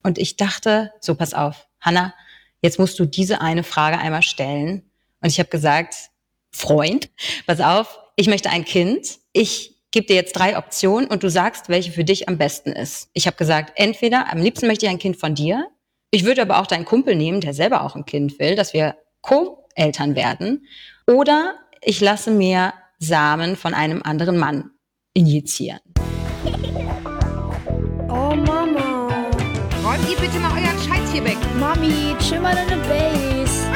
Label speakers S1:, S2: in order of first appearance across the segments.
S1: Und ich dachte, so pass auf, Hanna, jetzt musst du diese eine Frage einmal stellen. Und ich habe gesagt, Freund, pass auf, ich möchte ein Kind. Ich gebe dir jetzt 3 Optionen und du sagst, welche für dich am besten ist. Ich habe gesagt, entweder, am liebsten möchte ich ein Kind von dir. Ich würde aber auch deinen Kumpel nehmen, der selber auch ein Kind will, dass wir Co-Eltern werden. Oder ich lasse mir Samen von einem anderen Mann injizieren.
S2: Oh Mama.
S3: Räumt ihr bitte mal euren Scheiß hier weg.
S2: Mami, chill mal deine Base.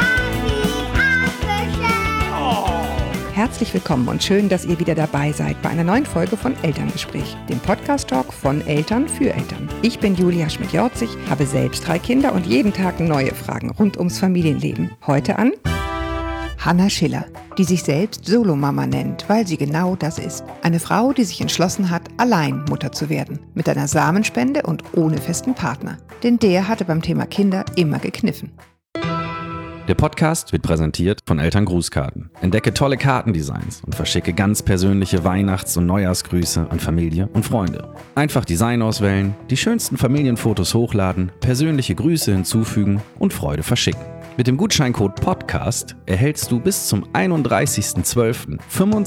S4: Herzlich willkommen und schön, dass ihr wieder dabei seid bei einer neuen Folge von Elterngespräch, dem Podcast-Talk von Eltern für Eltern. Ich bin Julia Schmidt-Jorzig, habe selbst 3 Kinder und jeden Tag neue Fragen rund ums Familienleben. Heute an Hanna Schiller, die sich selbst Solomama nennt, weil sie genau das ist. Eine Frau, die sich entschlossen hat, allein Mutter zu werden. Mit einer Samenspende und ohne festen Partner. Denn der hatte beim Thema Kinder immer gekniffen.
S5: Der Podcast wird präsentiert von Elterngrußkarten. Entdecke tolle Kartendesigns und verschicke ganz persönliche Weihnachts- und Neujahrsgrüße an Familie und Freunde. Einfach Design auswählen, die schönsten Familienfotos hochladen, persönliche Grüße hinzufügen und Freude verschicken. Mit dem Gutscheincode PODCAST erhältst du bis zum 31.12.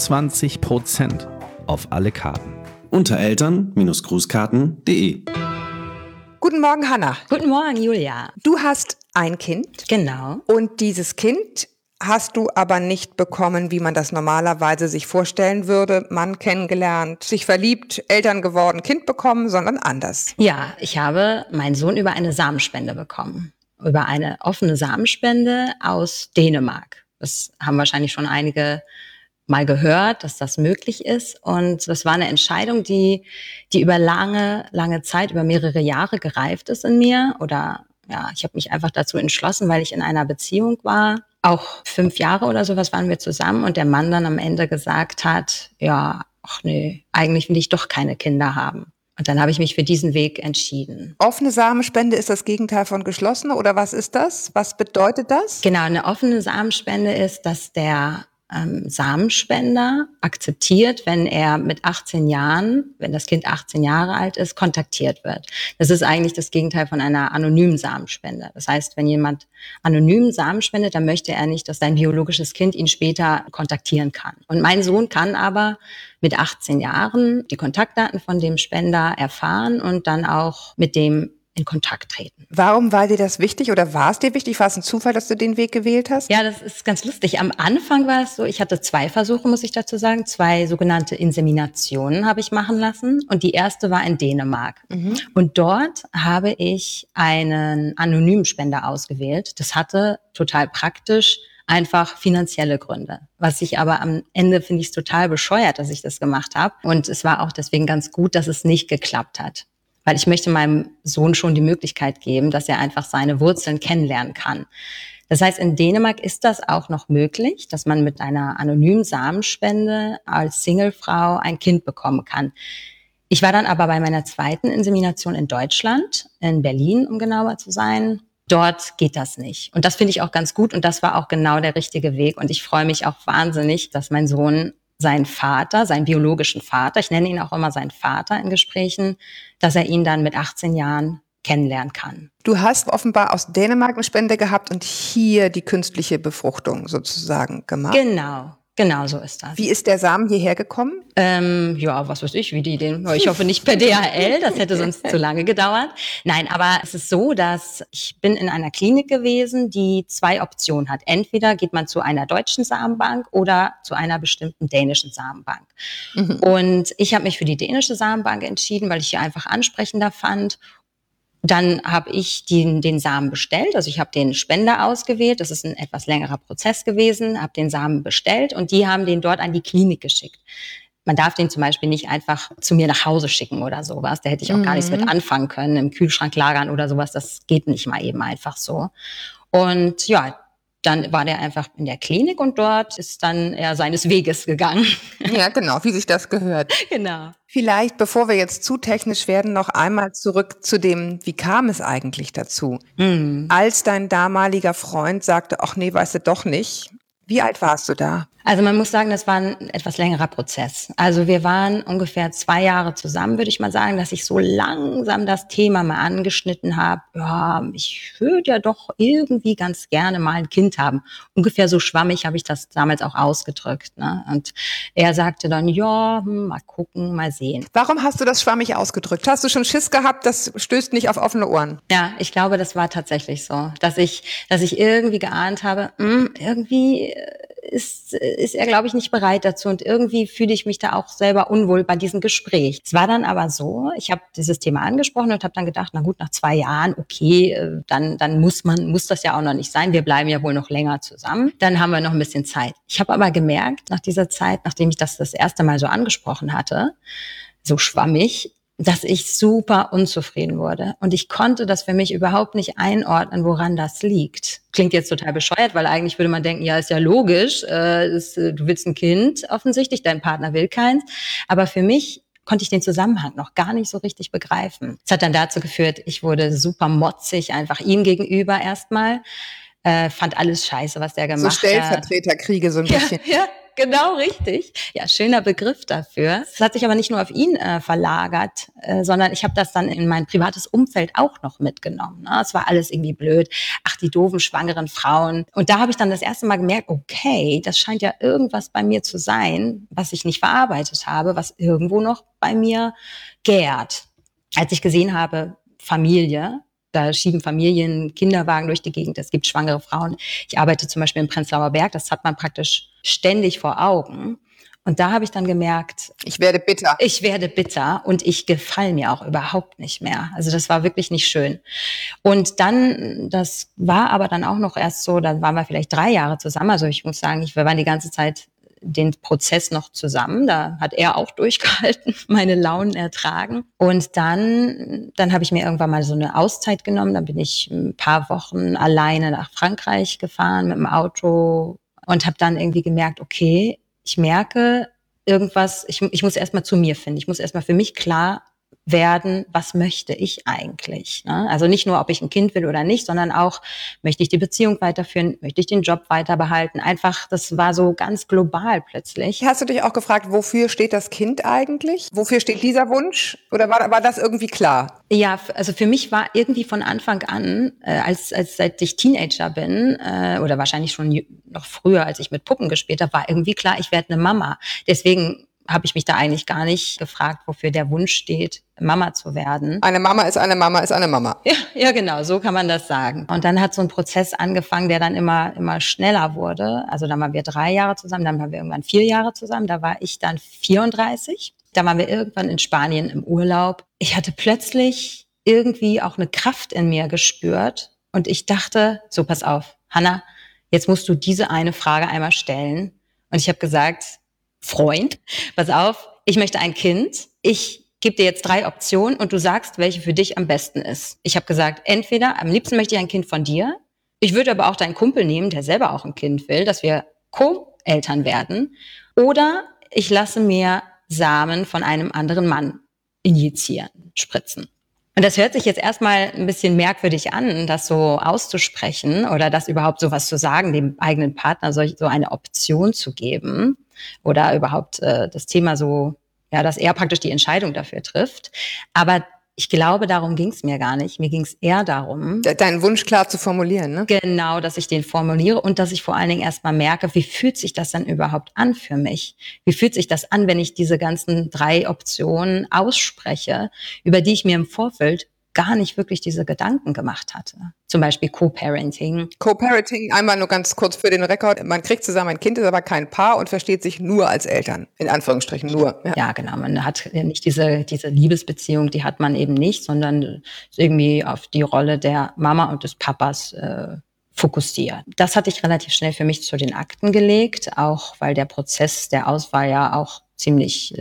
S5: 25% auf alle Karten.
S6: Unter eltern-grußkarten.de.
S4: Guten Morgen, Hanna.
S1: Guten Morgen, Julia.
S4: Du hast ein Kind.
S1: Genau.
S4: Und dieses Kind hast du aber nicht bekommen, wie man das normalerweise sich vorstellen würde. Mann kennengelernt, sich verliebt, Eltern geworden, Kind bekommen, sondern anders.
S1: Ja, ich habe meinen Sohn über eine Samenspende bekommen. Über eine offene Samenspende aus Dänemark. Das haben wahrscheinlich schon einige mal gehört, dass das möglich ist. Und das war eine Entscheidung, die über lange Zeit, über mehrere Jahre gereift ist in mir. Oder ja, ich habe mich einfach dazu entschlossen, weil ich in einer Beziehung war. Auch 5 Jahre oder sowas waren wir zusammen und der Mann dann am Ende gesagt hat, ja, ach nee, eigentlich will ich doch keine Kinder haben. Und dann habe ich mich für diesen Weg entschieden.
S4: Offene Samenspende ist das Gegenteil von geschlossene oder was ist das? Was bedeutet das?
S1: Genau, eine offene Samenspende ist, dass der Samenspender akzeptiert, wenn er mit 18 Jahren, wenn das Kind 18 Jahre alt ist, kontaktiert wird. Das ist eigentlich das Gegenteil von einer anonymen Samenspende. Das heißt, wenn jemand anonym Samen spendet, dann möchte er nicht, dass sein biologisches Kind ihn später kontaktieren kann. Und mein Sohn kann aber mit 18 Jahren die Kontaktdaten von dem Spender erfahren und dann auch mit dem in Kontakt treten.
S4: Warum war dir das wichtig oder war es dir wichtig? War es ein Zufall, dass du den Weg gewählt hast?
S1: Ja, das ist ganz lustig. Am Anfang war es so, ich hatte 2 Versuche, muss ich dazu sagen. 2 sogenannte Inseminationen habe ich machen lassen. Und die erste war in Dänemark. Und dort habe ich einen anonymen Spender ausgewählt. Das hatte total praktisch einfach finanzielle Gründe. Was ich aber am Ende finde ich es total bescheuert, dass ich das gemacht habe. Und es war auch deswegen ganz gut, dass es nicht geklappt hat. Weil ich möchte meinem Sohn schon die Möglichkeit geben, dass er einfach seine Wurzeln kennenlernen kann. Das heißt, in Dänemark ist das auch noch möglich, dass man mit einer anonymen Samenspende als Singlefrau ein Kind bekommen kann. Ich war dann aber bei meiner zweiten Insemination in Deutschland, in Berlin, um genauer zu sein. Dort geht das nicht. Und das finde ich auch ganz gut und das war auch genau der richtige Weg. Und ich freue mich auch wahnsinnig, dass mein Sohn seinen Vater, seinen biologischen Vater, ich nenne ihn auch immer seinen Vater in Gesprächen, dass er ihn dann mit 18 Jahren kennenlernen kann.
S4: Du hast offenbar aus Dänemark eine Spende gehabt und hier die künstliche Befruchtung sozusagen gemacht.
S1: Genau so ist das.
S4: Wie ist der Samen hierher gekommen?
S1: Ja, was weiß ich, wie die den, ich hoffe nicht per DHL, das hätte sonst zu lange gedauert. Nein, aber es ist so, dass ich bin in einer Klinik gewesen, die 2 Optionen hat. Entweder geht man zu einer deutschen Samenbank oder zu einer bestimmten dänischen Samenbank. Und ich habe mich für die dänische Samenbank entschieden, weil ich sie einfach ansprechender fand. Dann habe ich den Samen bestellt, also ich habe den Spender ausgewählt, das ist ein etwas längerer Prozess gewesen, habe den Samen bestellt und die haben den dort an die Klinik geschickt. Man darf den zum Beispiel nicht einfach zu mir nach Hause schicken oder sowas, da hätte ich auch gar nichts mit anfangen können, im Kühlschrank lagern oder sowas, das geht nicht mal eben einfach so. Und ja, dann war der einfach in der Klinik und dort ist dann er seines Weges gegangen.
S4: Ja, genau, wie sich das gehört.
S1: Genau.
S4: Vielleicht, bevor wir jetzt zu technisch werden, noch einmal zurück zu dem, wie kam es eigentlich dazu? Als dein damaliger Freund sagte, ach nee, weißt du doch nicht. Wie alt warst du da?
S1: Also man muss sagen, das war ein etwas längerer Prozess. Also wir waren ungefähr 2 Jahre zusammen, würde ich mal sagen, dass ich so langsam das Thema mal angeschnitten habe. Ja, ich würde ja doch irgendwie ganz gerne mal ein Kind haben. Ungefähr so schwammig habe ich das damals auch ausgedrückt, ne? Und er sagte dann, ja, mal gucken, mal sehen.
S4: Warum hast du das schwammig ausgedrückt? Hast du schon Schiss gehabt, das stößt nicht auf offene Ohren?
S1: Ja, ich glaube, das war tatsächlich so, dass ich irgendwie geahnt habe, irgendwie ist er, glaube ich, nicht bereit dazu. Und irgendwie fühle ich mich da auch selber unwohl bei diesem Gespräch. Es war dann aber so, ich habe dieses Thema angesprochen und habe dann gedacht, na gut, nach 2 Jahren, okay, dann muss das ja auch noch nicht sein. Wir bleiben ja wohl noch länger zusammen. Dann haben wir noch ein bisschen Zeit. Ich habe aber gemerkt, nach dieser Zeit, nachdem ich das erste Mal so angesprochen hatte, so schwammig, dass ich super unzufrieden wurde. Und ich konnte das für mich überhaupt nicht einordnen, woran das liegt. Klingt jetzt total bescheuert, weil eigentlich würde man denken, ja, ist ja logisch, du willst ein Kind offensichtlich, dein Partner will keins. Aber für mich konnte ich den Zusammenhang noch gar nicht so richtig begreifen. Es hat dann dazu geführt, ich wurde super motzig, einfach ihm gegenüber erstmal. Fand alles scheiße, was der gemacht hat.
S4: So Stellvertreterkriege so ein bisschen.
S1: Ja, genau, richtig. Ja, schöner Begriff dafür. Es hat sich aber nicht nur auf ihn verlagert, sondern ich habe das dann in mein privates Umfeld auch noch mitgenommen. Ne? Es war alles irgendwie blöd. Ach, die doofen, schwangeren Frauen. Und da habe ich dann das erste Mal gemerkt, okay, das scheint ja irgendwas bei mir zu sein, was ich nicht verarbeitet habe, was irgendwo noch bei mir gärt. Als ich gesehen habe, Familie, da schieben Familien Kinderwagen durch die Gegend, es gibt schwangere Frauen. Ich arbeite zum Beispiel im Prenzlauer Berg, das hat man praktisch ständig vor Augen. Und da habe ich dann gemerkt,
S4: ich werde bitter
S1: und ich gefalle mir auch überhaupt nicht mehr. Also das war wirklich nicht schön. Und dann, das war aber dann auch noch erst so, dann waren wir vielleicht 3 Jahre zusammen. Also ich muss sagen, wir waren die ganze Zeit den Prozess noch zusammen. Da hat er auch durchgehalten, meine Launen ertragen. Und dann habe ich mir irgendwann mal so eine Auszeit genommen. Dann bin ich ein paar Wochen alleine nach Frankreich gefahren mit dem Auto und habe dann irgendwie gemerkt, okay, ich merke irgendwas, ich muss erstmal zu mir finden. Ich muss erstmal für mich klar werden, was möchte ich eigentlich? Ne? Also nicht nur, ob ich ein Kind will oder nicht, sondern auch, möchte ich die Beziehung weiterführen, möchte ich den Job weiter behalten? Einfach, das war so ganz global plötzlich.
S4: Hast du dich auch gefragt, wofür steht das Kind eigentlich? Wofür steht dieser Wunsch? Oder war das irgendwie klar?
S1: Ja, also für mich war irgendwie von Anfang an, seit ich Teenager bin, oder wahrscheinlich schon noch früher, als ich mit Puppen gespielt habe, war irgendwie klar, ich werde eine Mama. Deswegen habe ich mich da eigentlich gar nicht gefragt, wofür der Wunsch steht, Mama zu werden.
S4: Eine Mama ist eine Mama ist eine Mama.
S1: Ja, genau, so kann man das sagen. Und dann hat so ein Prozess angefangen, der dann immer schneller wurde. Also dann waren wir 3 Jahre zusammen, dann waren wir irgendwann 4 Jahre zusammen. Da war ich dann 34. Da waren wir irgendwann in Spanien im Urlaub. Ich hatte plötzlich irgendwie auch eine Kraft in mir gespürt. Und ich dachte, so pass auf, Hannah, jetzt musst du diese eine Frage einmal stellen. Und ich habe gesagt, Freund, pass auf, ich möchte ein Kind. Ich gebe dir jetzt 3 Optionen und du sagst, welche für dich am besten ist. Ich habe gesagt, entweder, am liebsten möchte ich ein Kind von dir. Ich würde aber auch deinen Kumpel nehmen, der selber auch ein Kind will, dass wir Co-Eltern werden. Oder ich lasse mir Samen von einem anderen Mann injizieren, spritzen. Und das hört sich jetzt erstmal ein bisschen merkwürdig an, das so auszusprechen oder das überhaupt sowas zu sagen, dem eigenen Partner so eine Option zu geben oder überhaupt das Thema so, ja, dass er praktisch die Entscheidung dafür trifft. Aber ich glaube, darum ging es mir gar nicht. Mir ging es eher darum,
S4: deinen Wunsch klar zu formulieren, ne?
S1: Genau, dass ich den formuliere und dass ich vor allen Dingen erstmal merke, wie fühlt sich das dann überhaupt an für mich? Wie fühlt sich das an, wenn ich diese ganzen 3 Optionen ausspreche, über die ich mir im Vorfeld gar nicht wirklich diese Gedanken gemacht hatte. Zum Beispiel Co-Parenting.
S4: Co-Parenting, einmal nur ganz kurz für den Rekord. Man kriegt zusammen ein Kind, ist aber kein Paar und versteht sich nur als Eltern. In Anführungsstrichen nur.
S1: Ja, genau. Man hat nicht diese Liebesbeziehung, die hat man eben nicht, sondern irgendwie auf die Rolle der Mama und des Papas fokussiert. Das hatte ich relativ schnell für mich zu den Akten gelegt, auch weil der Prozess der Auswahl ja auch ziemlich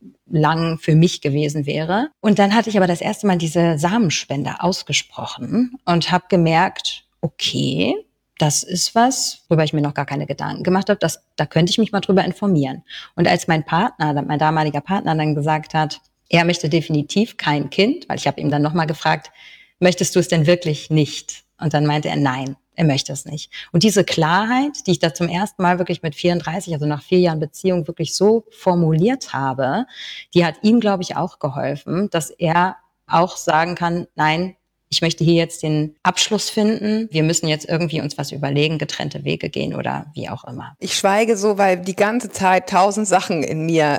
S1: lang für mich gewesen wäre. Und dann hatte ich aber das erste Mal diese Samenspende ausgesprochen und habe gemerkt, okay, das ist was, worüber ich mir noch gar keine Gedanken gemacht habe, da könnte ich mich mal drüber informieren. Und als mein damaliger Partner dann gesagt hat, er möchte definitiv kein Kind, weil ich habe ihm dann nochmal gefragt, möchtest du es denn wirklich nicht? Und dann meinte er nein. er möchte es nicht. Und diese Klarheit, die ich da zum ersten Mal wirklich mit 34, also nach 4 Jahren Beziehung, wirklich so formuliert habe, die hat ihm, glaube ich, auch geholfen, dass er auch sagen kann, nein, ich möchte hier jetzt den Abschluss finden. Wir müssen jetzt irgendwie uns was überlegen, getrennte Wege gehen oder wie auch immer.
S4: Ich schweige so, weil die ganze Zeit 1000 Sachen in mir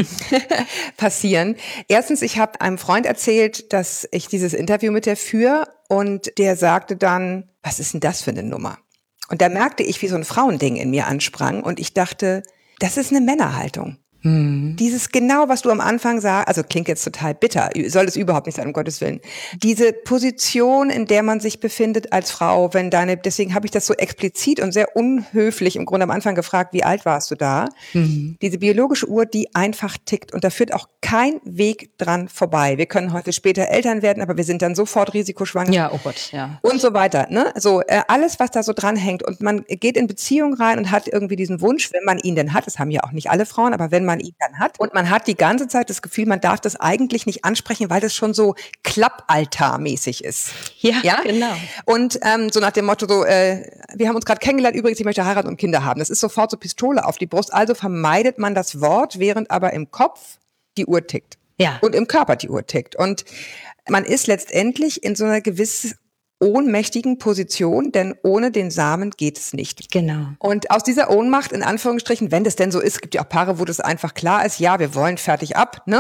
S4: passieren. Erstens, ich habe einem Freund erzählt, dass ich dieses Interview mit der führe und der sagte dann, was ist denn das für eine Nummer? Und da merkte ich, wie so ein Frauending in mir ansprang und ich dachte, das ist eine Männerhaltung. Dieses genau, was du am Anfang sagst, also klingt jetzt total bitter, soll es überhaupt nicht sein, um Gottes Willen. Diese Position, in der man sich befindet als Frau, deswegen habe ich das so explizit und sehr unhöflich im Grunde am Anfang gefragt, wie alt warst du da? Diese biologische Uhr, die einfach tickt und da führt auch kein Weg dran vorbei. Wir können heute später Eltern werden, aber wir sind dann sofort risikoschwanger.
S1: Ja, oh Gott, ja.
S4: Und so weiter, ne? So, alles, was da so dran hängt und man geht in Beziehung rein und hat irgendwie diesen Wunsch, wenn man ihn denn hat, das haben ja auch nicht alle Frauen, aber wenn man ihn dann hat und man hat die ganze Zeit das Gefühl, man darf das eigentlich nicht ansprechen, weil das schon so klappaltarmäßig ist.
S1: Ja, genau.
S4: Und so nach dem Motto, wir haben uns gerade kennengelernt, übrigens, ich möchte heiraten und Kinder haben. Das ist sofort so Pistole auf die Brust. Also vermeidet man das Wort, während aber im Kopf die Uhr tickt.
S1: Ja.
S4: Und im Körper die Uhr tickt. Und man ist letztendlich in so einer gewissen ohnmächtigen Position, denn ohne den Samen geht es nicht.
S1: Genau.
S4: Und aus dieser Ohnmacht, in Anführungsstrichen, wenn das denn so ist, gibt ja auch Paare, wo das einfach klar ist, ja, wir wollen fertig ab, ne?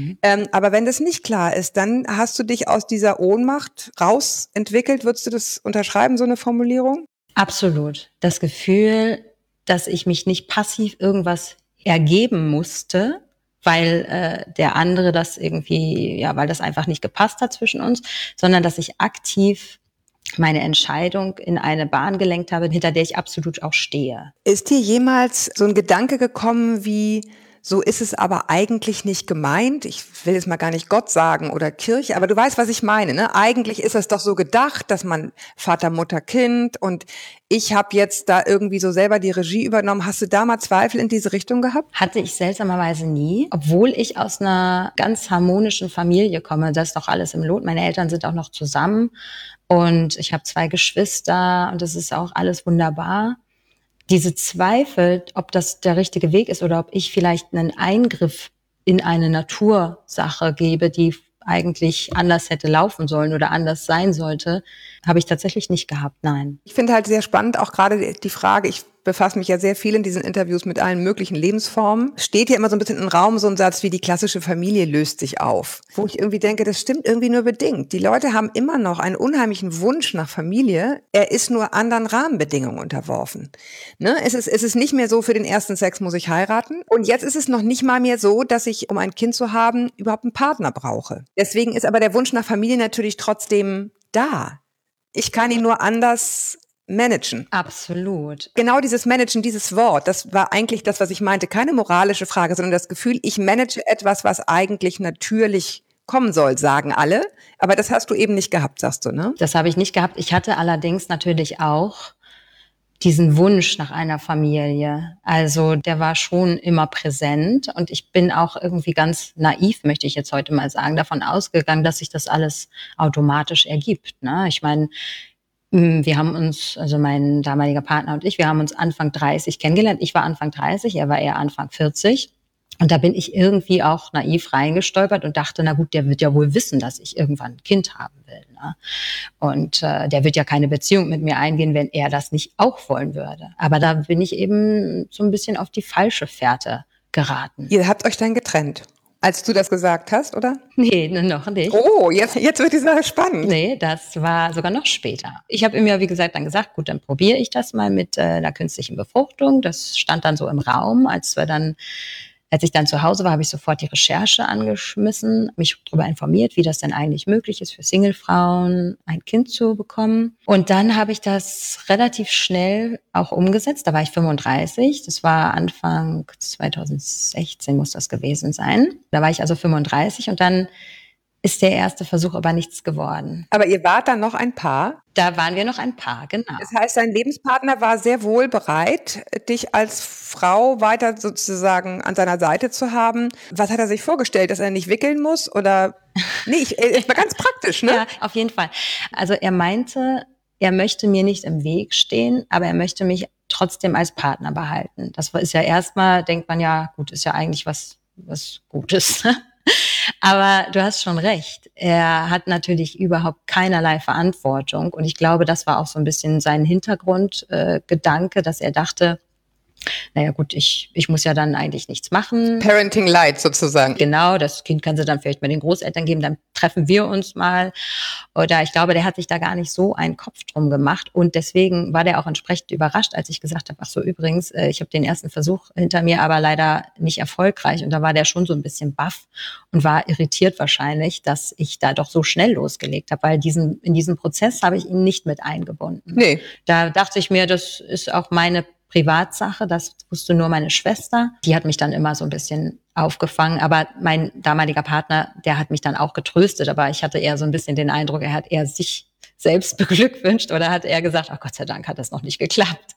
S4: Aber wenn das nicht klar ist, dann hast du dich aus dieser Ohnmacht rausentwickelt. Würdest du das unterschreiben, so eine Formulierung?
S1: Absolut. Das Gefühl, dass ich mich nicht passiv irgendwas ergeben musste, weil der andere das irgendwie, ja, weil das einfach nicht gepasst hat zwischen uns, sondern dass ich aktiv meine Entscheidung in eine Bahn gelenkt habe, hinter der ich absolut auch stehe.
S4: Ist dir jemals so ein Gedanke gekommen wie, so ist es aber eigentlich nicht gemeint? Ich will jetzt mal gar nicht Gott sagen oder Kirche, aber du weißt, was ich meine, ne? Eigentlich ist es doch so gedacht, dass man Vater, Mutter, Kind und ich habe jetzt da irgendwie so selber die Regie übernommen. Hast du da mal Zweifel in diese Richtung gehabt?
S1: Hatte ich seltsamerweise nie, obwohl ich aus einer ganz harmonischen Familie komme. Das ist doch alles im Lot. Meine Eltern sind auch noch zusammen und ich habe 2 Geschwister und das ist auch alles wunderbar. Diese Zweifel, ob das der richtige Weg ist oder ob ich vielleicht einen Eingriff in eine Natursache gebe, die eigentlich anders hätte laufen sollen oder anders sein sollte, habe ich tatsächlich nicht gehabt, nein.
S4: Ich finde halt sehr spannend auch gerade die Frage, ich befasse mich ja sehr viel in diesen Interviews mit allen möglichen Lebensformen. Steht hier immer so ein bisschen im Raum so ein Satz wie die klassische Familie löst sich auf. Wo ich irgendwie denke, das stimmt irgendwie nur bedingt. Die Leute haben immer noch einen unheimlichen Wunsch nach Familie. Er ist nur anderen Rahmenbedingungen unterworfen. Ne? Es ist nicht mehr so, für den ersten Sex muss ich heiraten. Und jetzt ist es noch nicht mal mehr so, dass ich, um ein Kind zu haben, überhaupt einen Partner brauche. Deswegen ist aber der Wunsch nach Familie natürlich trotzdem da. Ich kann ihn nur anders managen.
S1: Absolut.
S4: Genau dieses Managen, dieses Wort, das war eigentlich das, was ich meinte. Keine moralische Frage, sondern das Gefühl, ich manage etwas, was eigentlich natürlich kommen soll, sagen alle. Aber das hast du eben nicht gehabt, sagst du, ne?
S1: Das habe ich nicht gehabt. Ich hatte allerdings natürlich auch diesen Wunsch nach einer Familie. Also der war schon immer präsent und ich bin auch irgendwie ganz naiv, möchte ich jetzt heute mal sagen, davon ausgegangen, dass sich das alles automatisch ergibt. Ne? Ich meine, wir haben uns, also mein damaliger Partner und ich, wir haben uns Anfang 30 kennengelernt. Ich war Anfang 30, er war eher Anfang 40. Und da bin ich irgendwie auch naiv reingestolpert und dachte, na gut, der wird ja wohl wissen, dass ich irgendwann ein Kind haben will. Ne? Und der wird ja keine Beziehung mit mir eingehen, wenn er das nicht auch wollen würde. Aber da bin ich eben so ein bisschen auf die falsche Fährte geraten.
S4: Ihr habt euch dann getrennt, als du das gesagt hast, oder?
S1: Nee, noch nicht.
S4: Oh, jetzt wird die Sache spannend.
S1: Nee, das war sogar noch später. Ich habe ihm ja, wie gesagt, dann gesagt, gut, dann probiere ich das mal mit der künstlichen Befruchtung. Das stand dann so im Raum, als ich dann zu Hause war, habe ich sofort die Recherche angeschmissen, mich darüber informiert, wie das denn eigentlich möglich ist, für Singlefrauen ein Kind zu bekommen. Und dann habe ich das relativ schnell auch umgesetzt. Da war ich 35, das war Anfang 2016 muss das gewesen sein. Da war ich also 35 und dann ist der erste Versuch aber nichts geworden.
S4: Aber ihr wart dann noch ein Paar?
S1: Da waren wir noch ein Paar, genau.
S4: Das heißt, dein Lebenspartner war sehr wohl bereit, dich als Frau weiter sozusagen an seiner Seite zu haben. Was hat er sich vorgestellt, dass er nicht wickeln muss? Oder nee, ich war ganz praktisch, ne?
S1: Ja, auf jeden Fall. Also er meinte, er möchte mir nicht im Weg stehen, aber er möchte mich trotzdem als Partner behalten. Das ist ja erstmal, denkt man ja, gut, ist ja eigentlich was Gutes. Aber du hast schon recht. Er hat natürlich überhaupt keinerlei Verantwortung. Und ich glaube, das war auch so ein bisschen sein Hintergrundgedanke, dass er dachte, naja gut, ich muss ja dann eigentlich nichts machen.
S4: Parenting Light sozusagen.
S1: Genau, das Kind kann sie dann vielleicht mal den Großeltern geben, dann treffen wir uns mal. Oder ich glaube, der hat sich da gar nicht so einen Kopf drum gemacht. Und deswegen war der auch entsprechend überrascht, als ich gesagt habe, ach so, übrigens, ich habe den ersten Versuch hinter mir, aber leider nicht erfolgreich. Und da war der schon so ein bisschen baff und war irritiert wahrscheinlich, dass ich da doch so schnell losgelegt habe, weil in diesen Prozess habe ich ihn nicht mit eingebunden.
S4: Nee.
S1: Da dachte ich mir, das ist auch meine Privatsache, das wusste nur meine Schwester. Die hat mich dann immer so ein bisschen aufgefangen, aber mein damaliger Partner, der hat mich dann auch getröstet, aber ich hatte eher so ein bisschen den Eindruck, er hat eher sich selbst beglückwünscht oder hat er gesagt, ach Gott sei Dank hat das noch nicht geklappt.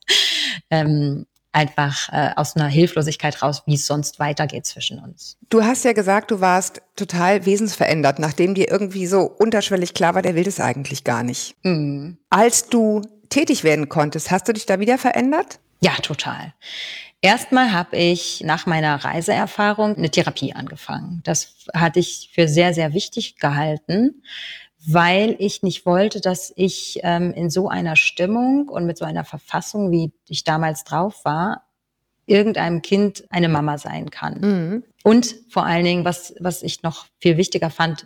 S1: Einfach aus einer Hilflosigkeit raus, wie es sonst weitergeht zwischen uns.
S4: Du hast ja gesagt, du warst total wesensverändert, nachdem dir irgendwie so unterschwellig klar war, der will das eigentlich gar nicht.
S1: Mhm.
S4: Als du tätig werden konntest, hast du dich da wieder verändert?
S1: Ja, total. Erstmal habe ich nach meiner Reiseerfahrung eine Therapie angefangen. Das hatte ich für sehr, sehr wichtig gehalten, weil ich nicht wollte, dass ich in so einer Stimmung und mit so einer Verfassung, wie ich damals drauf war, irgendeinem Kind eine Mama sein kann.
S4: Mhm.
S1: Und vor allen Dingen, was ich noch viel wichtiger fand,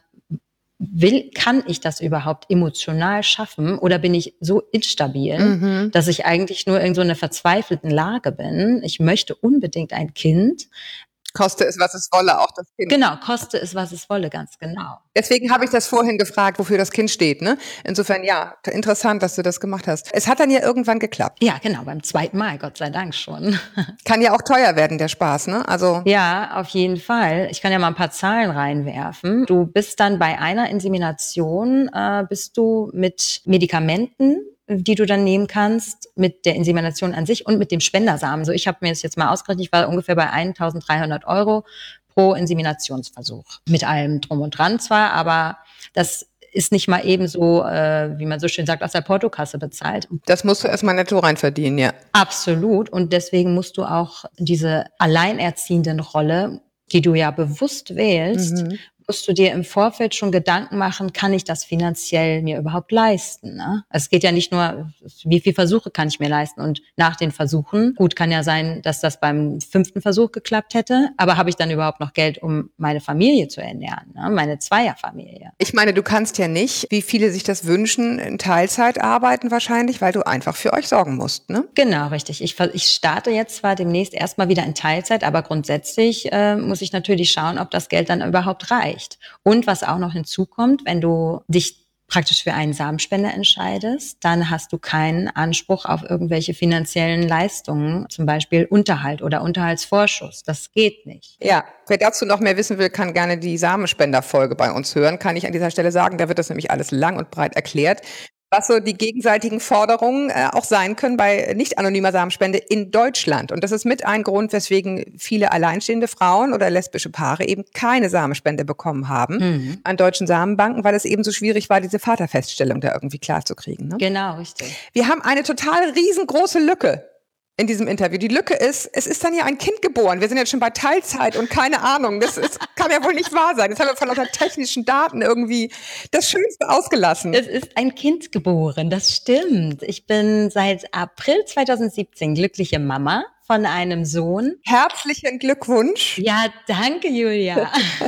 S1: kann ich das überhaupt emotional schaffen oder bin ich so instabil, dass ich eigentlich nur in so einer verzweifelten Lage bin? Ich möchte unbedingt ein Kind.
S4: Koste es, was es wolle, auch das Kind.
S1: Genau, koste es, was es wolle, ganz genau.
S4: Deswegen habe ich das vorhin gefragt, wofür das Kind steht, ne? Insofern, ja, interessant, dass du das gemacht hast. Es hat dann ja irgendwann geklappt.
S1: Ja, genau, beim zweiten Mal, Gott sei Dank schon.
S4: Kann ja auch teuer werden, der Spaß, ne? Also
S1: Ja, auf jeden Fall. Ich kann ja mal ein paar Zahlen reinwerfen. Du bist dann bei einer Insemination, bist du mit Medikamenten, die du dann nehmen kannst, mit der Insemination an sich und mit dem Spendersamen. So, ich habe mir das jetzt mal ausgerechnet, ich war ungefähr bei 1.300 € pro Inseminationsversuch. Mit allem drum und dran zwar, aber das ist nicht mal eben so, wie man so schön sagt, aus der Portokasse bezahlt.
S4: das musst du erstmal netto rein verdienen, ja.
S1: Absolut. Und deswegen musst du auch diese alleinerziehenden Rolle, die du ja bewusst wählst, musst du dir im Vorfeld schon Gedanken machen, kann ich das finanziell mir überhaupt leisten? Ne? Es geht ja nicht nur, wie viele Versuche kann ich mir leisten? Und nach den Versuchen, gut, kann ja sein, dass das beim 5. Versuch geklappt hätte, aber habe ich dann überhaupt noch Geld, um meine Familie zu ernähren, ne? Meine Zweierfamilie?
S4: Ich meine, du kannst ja nicht, wie viele sich das wünschen, in Teilzeit arbeiten wahrscheinlich, weil du einfach für euch sorgen musst, ne?
S1: Genau, richtig. Ich starte jetzt zwar demnächst erstmal wieder in Teilzeit, aber grundsätzlich muss ich natürlich schauen, ob das Geld dann überhaupt reicht. Und was auch noch hinzukommt, wenn du dich praktisch für einen Samenspender entscheidest, dann hast du keinen Anspruch auf irgendwelche finanziellen Leistungen, zum Beispiel Unterhalt oder Unterhaltsvorschuss. Das geht nicht.
S4: Ja, wer dazu noch mehr wissen will, kann gerne die Samenspenderfolge bei uns hören. Kann ich an dieser Stelle sagen, da wird das nämlich alles lang und breit erklärt, was so die gegenseitigen Forderungen auch sein können bei nicht anonymer Samenspende in Deutschland. Und das ist mit ein Grund, weswegen viele alleinstehende Frauen oder lesbische Paare eben keine Samenspende bekommen haben an deutschen Samenbanken, weil es eben so schwierig war, diese Vaterfeststellung da irgendwie klarzukriegen. Ne?
S1: Genau, richtig.
S4: Wir haben eine total riesengroße Lücke in diesem Interview. Die Lücke ist, es ist dann ja ein Kind geboren. Wir sind jetzt schon bei Teilzeit und keine Ahnung. Kann ja wohl nicht wahr sein. Jetzt haben wir von lauter technischen Daten irgendwie das Schönste ausgelassen.
S1: Es ist ein Kind geboren, das stimmt. Ich bin seit April 2017 glückliche Mama von einem Sohn.
S4: Herzlichen Glückwunsch.
S1: Ja, danke, Julia.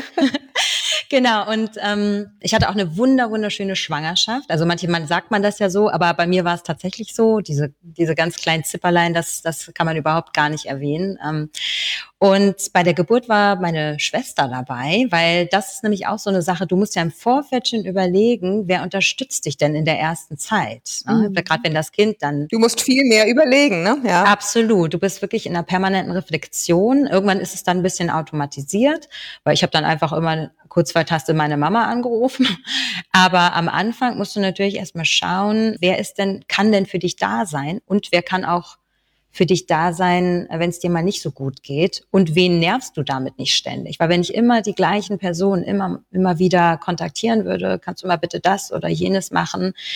S1: Genau, und ich hatte auch eine wunderschöne Schwangerschaft. Also manchmal sagt man das ja so, aber bei mir war es tatsächlich so. Diese ganz kleinen Zipperlein, das kann man überhaupt gar nicht erwähnen. Und bei der Geburt war meine Schwester dabei, weil das ist nämlich auch so eine Sache, du musst ja im Vorfeld schon überlegen, wer unterstützt dich denn in der ersten Zeit? Ne? Gerade wenn das Kind dann...
S4: Du musst viel mehr überlegen, ne? Ja.
S1: Absolut, du bist wirklich in einer permanenten Reflexion. Irgendwann ist es dann ein bisschen automatisiert, weil ich habe dann einfach immer kurz vor Taste meine Mama angerufen. Aber am Anfang musst du natürlich erstmal schauen, wer kann denn für dich da sein und wer kann auch für dich da sein, wenn es dir mal nicht so gut geht und wen nervst du damit nicht ständig? Weil wenn ich immer die gleichen Personen immer wieder kontaktieren würde, kannst du mal bitte das oder jenes machen,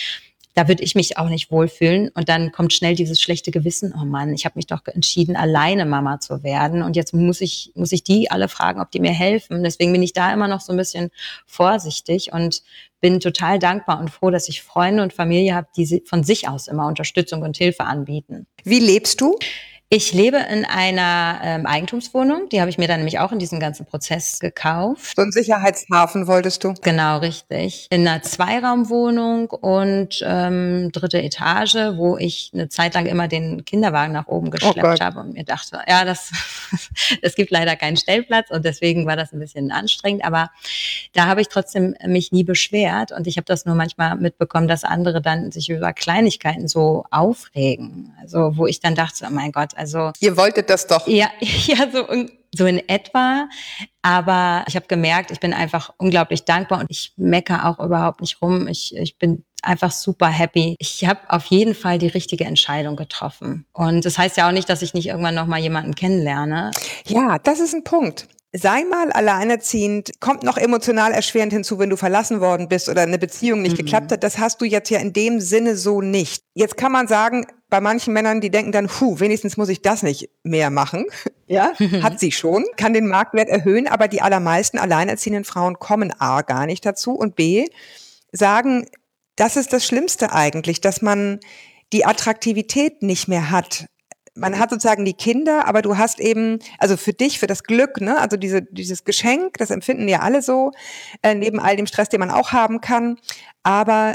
S1: da würde ich mich auch nicht wohlfühlen. Und dann kommt schnell dieses schlechte Gewissen, oh Mann, ich habe mich doch entschieden, alleine Mama zu werden. Und jetzt muss ich die alle fragen, ob die mir helfen. Deswegen bin ich da immer noch so ein bisschen vorsichtig und bin total dankbar und froh, dass ich Freunde und Familie habe, die von sich aus immer Unterstützung und Hilfe anbieten.
S4: Wie lebst du?
S1: Ich lebe in einer Eigentumswohnung, die habe ich mir dann nämlich auch in diesem ganzen Prozess gekauft.
S4: So einen Sicherheitshafen wolltest du?
S1: Genau, richtig. In einer Zweiraumwohnung und 3. Etage, wo ich eine Zeit lang immer den Kinderwagen nach oben geschleppt habe und mir dachte, ja, es gibt leider keinen Stellplatz und deswegen war das ein bisschen anstrengend, aber da habe ich trotzdem mich nie beschwert und ich habe das nur manchmal mitbekommen, dass andere dann sich über Kleinigkeiten so aufregen. Also wo ich dann dachte, oh mein Gott, also
S4: ihr wolltet das doch.
S1: Ja, so in etwa. Aber ich habe gemerkt, ich bin einfach unglaublich dankbar und ich meckere auch überhaupt nicht rum. Ich bin einfach super happy. Ich habe auf jeden Fall die richtige Entscheidung getroffen. Und das heißt ja auch nicht, dass ich nicht irgendwann noch mal jemanden kennenlerne.
S4: Ja, das ist ein Punkt. Sei mal alleinerziehend, kommt noch emotional erschwerend hinzu, wenn du verlassen worden bist oder eine Beziehung nicht geklappt hat. Das hast du jetzt ja in dem Sinne so nicht. Jetzt kann man sagen, bei manchen Männern, die denken dann, wenigstens muss ich das nicht mehr machen. Ja, hat sie schon, kann den Marktwert erhöhen, aber die allermeisten alleinerziehenden Frauen kommen A, gar nicht dazu und B, sagen, das ist das Schlimmste eigentlich, dass man die Attraktivität nicht mehr hat. Man hat sozusagen die Kinder, aber du hast eben, also für dich, für das Glück, ne, also dieses Geschenk, das empfinden ja alle so, neben all dem Stress, den man auch haben kann. Aber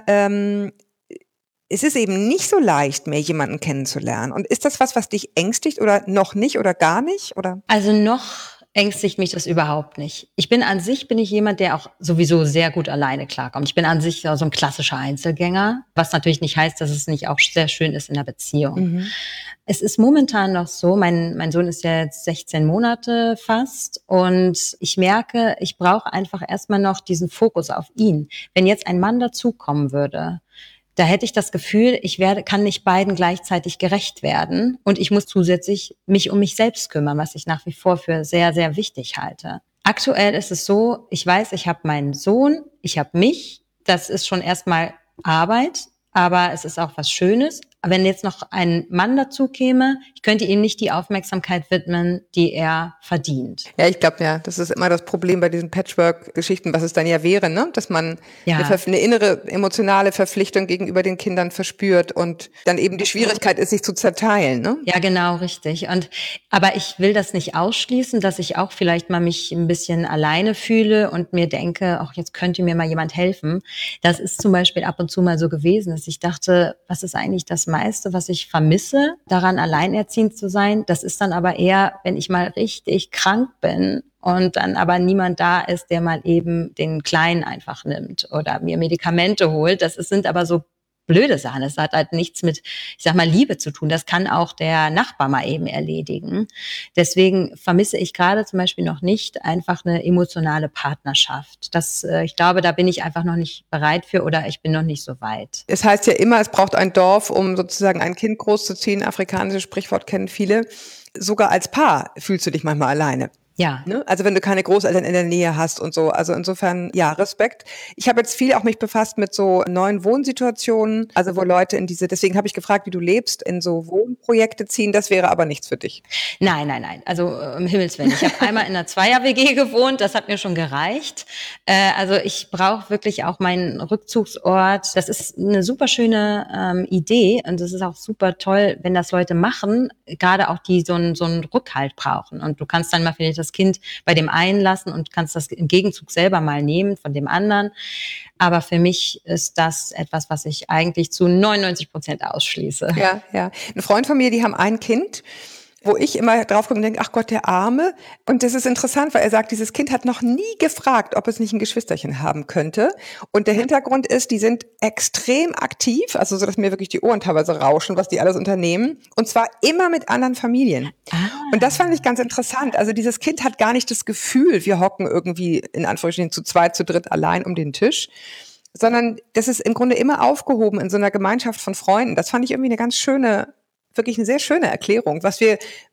S4: es ist eben nicht so leicht, mehr jemanden kennenzulernen. Und ist das was dich ängstigt oder noch nicht oder gar nicht? Oder?
S1: Also noch ängstigt mich das überhaupt nicht. Bin ich jemand, der auch sowieso sehr gut alleine klarkommt. Ich bin an sich so ein klassischer Einzelgänger, was natürlich nicht heißt, dass es nicht auch sehr schön ist in einer Beziehung. Es ist momentan noch so, mein Sohn ist ja jetzt 16 Monate fast und ich merke, ich brauche einfach erstmal noch diesen Fokus auf ihn. Wenn jetzt ein Mann dazukommen würde, da hätte ich das Gefühl, kann nicht beiden gleichzeitig gerecht werden und ich muss zusätzlich mich um mich selbst kümmern, was ich nach wie vor für sehr, sehr wichtig halte. Aktuell ist es so, ich weiß, ich habe meinen Sohn, ich habe mich, das ist schon erstmal Arbeit, aber es ist auch was Schönes. Wenn jetzt noch ein Mann dazu käme, ich könnte ihm nicht die Aufmerksamkeit widmen, die er verdient.
S4: Ja, ich glaube, ja, das ist immer das Problem bei diesen Patchwork-Geschichten, was es dann ja wäre, ne? Dass man eine innere emotionale Verpflichtung gegenüber den Kindern verspürt und dann eben die Schwierigkeit ist, sich zu zerteilen, ne?
S1: Ja, genau, richtig. Aber ich will das nicht ausschließen, dass ich auch vielleicht mal mich ein bisschen alleine fühle und mir denke, ach, jetzt könnte mir mal jemand helfen. Das ist zum Beispiel ab und zu mal so gewesen, dass ich dachte, was ist eigentlich das meiste, was ich vermisse, daran alleinerziehend zu sein. Das ist dann aber eher, wenn ich mal richtig krank bin und dann aber niemand da ist, der mal eben den Kleinen einfach nimmt oder mir Medikamente holt. Sind aber so blöde Sachen. Es hat halt nichts mit, ich sag mal, Liebe zu tun. Das kann auch der Nachbar mal eben erledigen. Deswegen vermisse ich gerade zum Beispiel noch nicht einfach eine emotionale Partnerschaft. Ich glaube, da bin ich einfach noch nicht bereit für oder ich bin noch nicht so weit.
S4: Es heißt ja immer, es braucht ein Dorf, um sozusagen ein Kind großzuziehen. Afrikanisches Sprichwort kennen viele. Sogar als Paar fühlst du dich manchmal alleine.
S1: Ja.
S4: Ne? Also wenn du keine Großeltern in der Nähe hast und so. Also insofern, ja, Respekt. Ich habe jetzt viel auch mich befasst mit so neuen Wohnsituationen, also wo Leute deswegen habe ich gefragt, wie du lebst, in so Wohnprojekte ziehen. Das wäre aber nichts für dich.
S1: Nein. Also um Himmels Willen. Ich habe einmal in einer Zweier-WG gewohnt, das hat mir schon gereicht. Also ich brauche wirklich auch meinen Rückzugsort. Das ist eine super schöne Idee und es ist auch super toll, wenn das Leute machen, gerade auch die so einen Rückhalt brauchen. Und du kannst dann mal vielleicht das Kind bei dem einen lassen und kannst das im Gegenzug selber mal nehmen von dem anderen. Aber für mich ist das etwas, was ich eigentlich zu 99% ausschließe.
S4: Ja. Ein Freund von mir, die haben ein Kind, wo ich immer drauf gucke und denke, ach Gott, der Arme. Und das ist interessant, weil er sagt, dieses Kind hat noch nie gefragt, ob es nicht ein Geschwisterchen haben könnte. Und der Hintergrund ist, die sind extrem aktiv, also so, dass mir wirklich die Ohren teilweise rauschen, was die alles unternehmen. Und zwar immer mit anderen Familien. Und das fand ich ganz interessant. Also dieses Kind hat gar nicht das Gefühl, wir hocken irgendwie in Anführungsstrichen zu zweit, zu dritt allein um den Tisch, sondern das ist im Grunde immer aufgehoben in so einer Gemeinschaft von Freunden. Das fand ich irgendwie wirklich eine sehr schöne Erklärung, was wir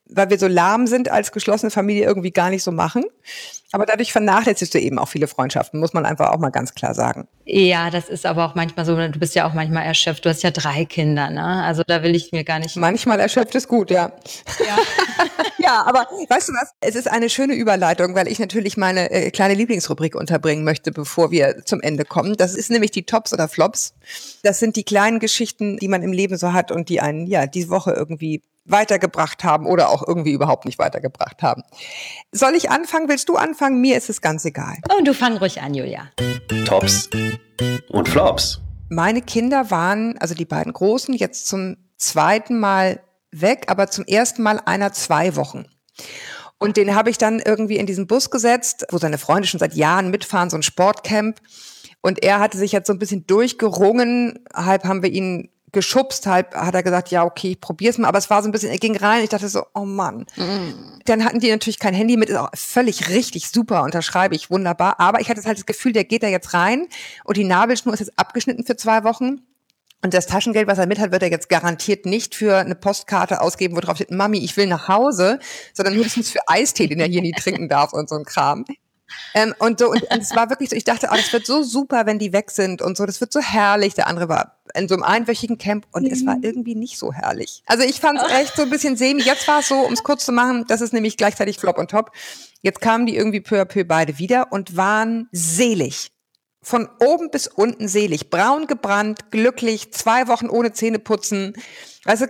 S4: weil wir so lahm sind als geschlossene Familie, irgendwie gar nicht so machen. Aber dadurch vernachlässigst du eben auch viele Freundschaften, muss man einfach auch mal ganz klar sagen.
S1: Ja, das ist aber auch manchmal so, du bist ja auch manchmal erschöpft. Du hast ja 3 Kinder, ne? Also da will ich mir gar nicht...
S4: Manchmal erschöpft ist gut, ja. Ja, aber weißt du was? Es ist eine schöne Überleitung, weil ich natürlich meine kleine Lieblingsrubrik unterbringen möchte, bevor wir zum Ende kommen. Das ist nämlich die Tops oder Flops. Das sind die kleinen Geschichten, die man im Leben so hat und die einen, ja, die Woche irgendwie weitergebracht haben oder auch irgendwie überhaupt nicht weitergebracht haben. Soll ich anfangen? Willst du anfangen? Mir ist es ganz egal.
S1: Oh, du fang ruhig an, Julia.
S5: Tops und Flops.
S4: Meine Kinder waren, also die beiden Großen, jetzt zum zweiten Mal weg, aber zum ersten Mal 2 Wochen. Und den habe ich dann irgendwie in diesen Bus gesetzt, wo seine Freunde schon seit Jahren mitfahren, so ein Sportcamp. Und er hatte sich jetzt so ein bisschen durchgerungen. Halb haben wir ihn geschubst, halb hat er gesagt, ja, okay, ich probier's mal. Aber es war so ein bisschen, er ging rein. Ich dachte so, oh Mann. Dann hatten die natürlich kein Handy mit, ist auch völlig richtig, super, unterschreibe ich, wunderbar. Aber ich hatte halt das Gefühl, der geht da jetzt rein und die Nabelschnur ist jetzt abgeschnitten für 2 Wochen. Und das Taschengeld, was er mit hat, wird er jetzt garantiert nicht für eine Postkarte ausgeben, wo drauf steht, Mami, ich will nach Hause, sondern höchstens für Eistee, den er hier nie trinken darf und so ein Kram. Und es war wirklich so, ich dachte, das wird so super, wenn die weg sind und so, das wird so herrlich. Der andere war in so einem einwöchigen Camp und es war irgendwie nicht so herrlich. Also ich fand es echt so ein bisschen semi. Jetzt war es so, um es kurz zu machen, das ist nämlich gleichzeitig Flop und Top. Jetzt kamen die irgendwie peu à peu beide wieder und waren selig. Von oben bis unten selig, braun gebrannt, glücklich, 2 Wochen ohne Zähneputzen. Also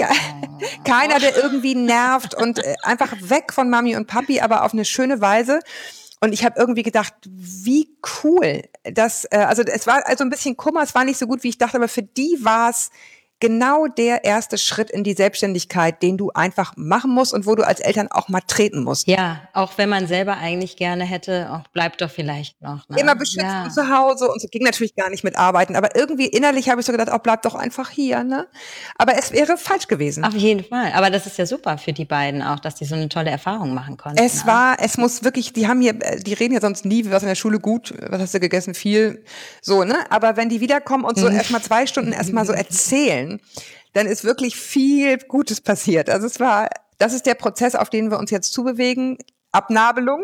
S4: keiner, der irgendwie nervt und einfach weg von Mami und Papi, aber auf eine schöne Weise. Und ich habe irgendwie gedacht, wie cool. Also es war also ein bisschen Kummer, es war nicht so gut, wie ich dachte, aber für die war es genau der erste Schritt in die Selbstständigkeit, den du einfach machen musst und wo du als Eltern auch mal treten musst.
S1: Ja, auch wenn man selber eigentlich gerne hätte, auch bleibt doch vielleicht noch. Ne?
S4: Immer beschützt und zu Hause und so, ging natürlich gar nicht mit arbeiten, aber irgendwie innerlich habe ich so gedacht, bleib doch einfach hier, ne? Aber es wäre falsch gewesen.
S1: Auf jeden Fall, aber das ist ja super für die beiden auch, dass die so eine tolle Erfahrung machen konnten.
S4: Es muss wirklich, die reden ja sonst nie, was in der Schule gut, was hast du gegessen, viel, so, ne? Aber wenn die wiederkommen und so erstmal 2 Stunden erstmal so erzählen, dann ist wirklich viel Gutes passiert. Also das ist der Prozess, auf den wir uns jetzt zubewegen. Abnabelung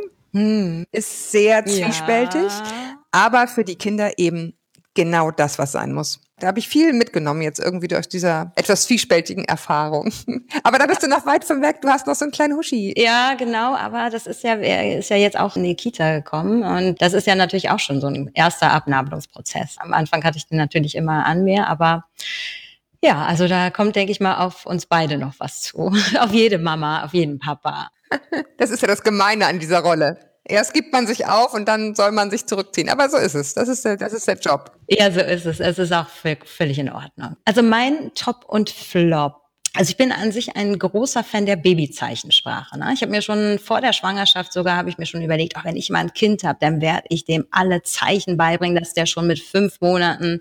S4: ist sehr zwiespältig, aber für die Kinder eben genau das, was sein muss. Da habe ich viel mitgenommen jetzt irgendwie durch dieser etwas zwiespältigen Erfahrung. Aber da bist du noch weit von weg, du hast noch so einen kleinen Huschi.
S1: Ja, genau, aber das ist ja jetzt auch in die Kita gekommen und das ist ja natürlich auch schon so ein erster Abnabelungsprozess. Am Anfang hatte ich den natürlich immer an mir, aber ja, also da kommt, denke ich mal, auf uns beide noch was zu. Auf jede Mama, auf jeden Papa.
S4: Das ist ja das Gemeine an dieser Rolle. Erst gibt man sich auf und dann soll man sich zurückziehen. Aber so ist es. Das ist der Job.
S1: Ja, so ist es. Es ist auch völlig in Ordnung. Also mein Top und Flop. Also ich bin an sich ein großer Fan der Babyzeichensprache. Ne? Ich habe mir schon vor der Schwangerschaft habe ich mir schon überlegt, wenn ich mal ein Kind habe, dann werde ich dem alle Zeichen beibringen, dass der schon mit 5 Monaten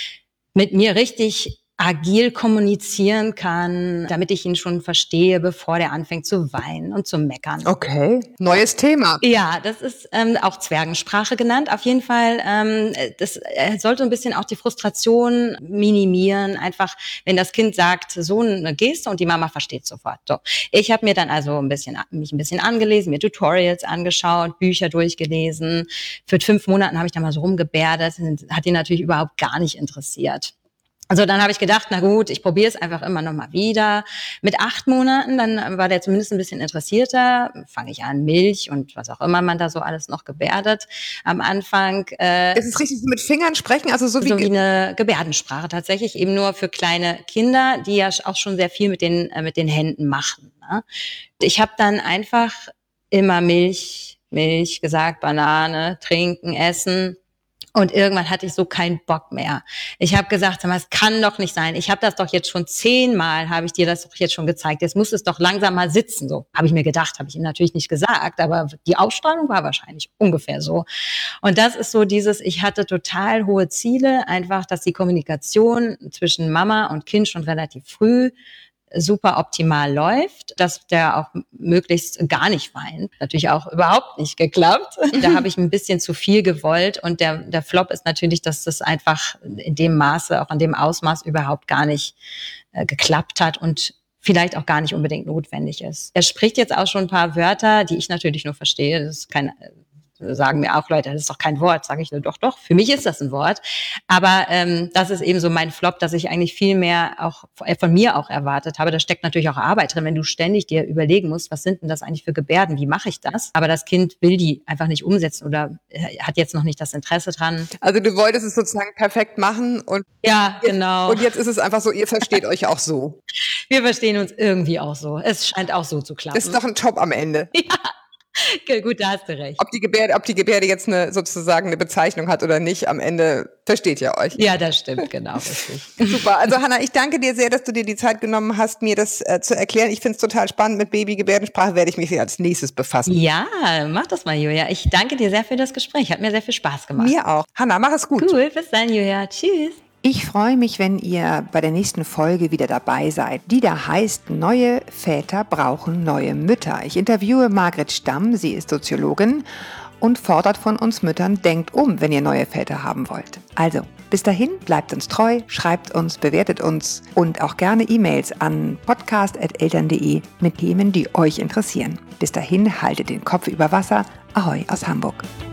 S1: mit mir richtig agil kommunizieren kann, damit ich ihn schon verstehe, bevor der anfängt zu weinen und zu meckern.
S4: Okay, neues Thema.
S1: Ja, das ist auch Zwergensprache genannt. Auf jeden Fall, das sollte ein bisschen auch die Frustration minimieren. Einfach, wenn das Kind sagt, so eine Geste und die Mama versteht sofort. So, ich habe mir dann also mich ein bisschen angelesen, mir Tutorials angeschaut, Bücher durchgelesen. Für 5 Monaten habe ich da mal so rumgebärdet, hat ihn natürlich überhaupt gar nicht interessiert. Also dann habe ich gedacht, na gut, ich probiere es einfach immer noch mal wieder. Mit 8 Monaten, dann war der zumindest ein bisschen interessierter. Fange ich an, Milch und was auch immer man da so alles noch gebärdet. Am Anfang
S4: ist es richtig, so mit Fingern sprechen? Also so wie
S1: eine Gebärdensprache tatsächlich, eben nur für kleine Kinder, die ja auch schon sehr viel mit den Händen machen. Ne? Ich habe dann einfach immer Milch gesagt, Banane, trinken, essen. Und irgendwann hatte ich so keinen Bock mehr. Ich habe gesagt, es kann doch nicht sein. Ich habe das doch jetzt schon 10-mal, habe ich dir das doch jetzt schon gezeigt. Jetzt muss es doch langsam mal sitzen. So habe ich mir gedacht, habe ich ihm natürlich nicht gesagt, aber die Ausstrahlung war wahrscheinlich ungefähr so. Und das ist so ich hatte total hohe Ziele, einfach, dass die Kommunikation zwischen Mama und Kind schon relativ früh super optimal läuft, dass der auch möglichst gar nicht weint. Natürlich auch überhaupt nicht geklappt. Da habe ich ein bisschen zu viel gewollt und der Flop ist natürlich, dass das einfach in dem Maße, auch in dem Ausmaß überhaupt gar nicht geklappt hat und vielleicht auch gar nicht unbedingt notwendig ist. Er spricht jetzt auch schon ein paar Wörter, die ich natürlich nur verstehe. Das ist keine, sagen mir auch Leute, das ist doch kein Wort. Sage ich nur, doch, für mich ist das ein Wort. Aber das ist eben so mein Flop, dass ich eigentlich viel mehr auch von mir auch erwartet habe. Da steckt natürlich auch Arbeit drin, wenn du ständig dir überlegen musst, was sind denn das eigentlich für Gebärden, wie mache ich das? Aber das Kind will die einfach nicht umsetzen oder hat jetzt noch nicht das Interesse dran.
S4: Also du wolltest es sozusagen perfekt machen und
S1: ja, genau.
S4: Und jetzt ist es einfach so, ihr versteht euch auch so.
S1: Wir verstehen uns irgendwie auch so. Es scheint auch so zu klappen.
S4: Das ist doch ein Job am Ende.
S1: Ja, gut, da hast du recht.
S4: Ob die Gebärde jetzt sozusagen eine Bezeichnung hat oder nicht, am Ende versteht ihr euch.
S1: Ja, das stimmt, genau, richtig.
S4: Super. Also Hannah, ich danke dir sehr, dass du dir die Zeit genommen hast, mir das zu erklären. Ich finde es total spannend. Mit Babygebärdensprache werde ich mich als nächstes befassen.
S1: Ja, mach das mal, Julia. Ich danke dir sehr für das Gespräch. Hat mir sehr viel Spaß gemacht.
S4: Mir auch. Hannah, mach es gut.
S1: Cool, bis dann, Julia. Tschüss.
S4: Ich freue mich, wenn ihr bei der nächsten Folge wieder dabei seid, die da heißt, neue Väter brauchen neue Mütter. Ich interviewe Margret Stamm, sie ist Soziologin und fordert von uns Müttern, denkt um, wenn ihr neue Väter haben wollt. Also, bis dahin, bleibt uns treu, schreibt uns, bewertet uns und auch gerne E-Mails an podcast@eltern.de mit Themen, die euch interessieren. Bis dahin, haltet den Kopf über Wasser. Ahoi aus Hamburg.